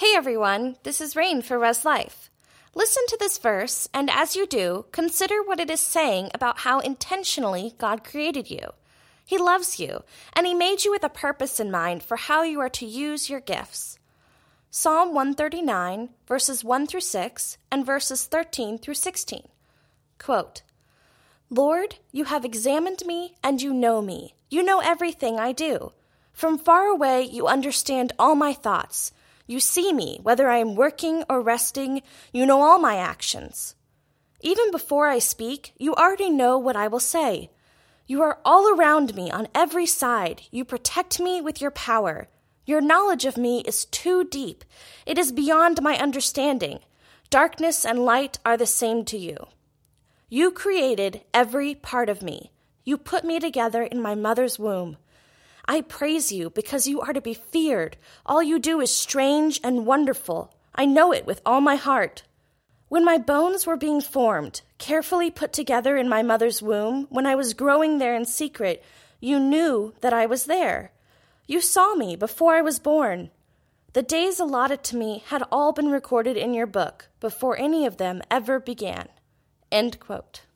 Hey everyone, this is Rain for Res Life. Listen to this verse, and as you do, consider what it is saying about how intentionally God created you. He loves you, and He made you with a purpose in mind for how you are to use your gifts. Psalm 139, verses 1 through 6, and verses 13 through 16. Quote, Lord, you have examined me, and you know me. You know everything I do. From far away, you understand all my thoughts. You see me, whether I am working or resting. You know all my actions. Even before I speak, you already know what I will say. You are all around me on every side. You protect me with your power. Your knowledge of me is too deep. It is beyond my understanding. Darkness and light are the same to you. You created every part of me. You put me together in my mother's womb. I praise you because you are to be feared. All you do is strange and wonderful. I know it with all my heart. When my bones were being formed, carefully put together in my mother's womb, when I was growing there in secret, you knew that I was there. You saw me before I was born. The days allotted to me had all been recorded in your book before any of them ever began. End quote.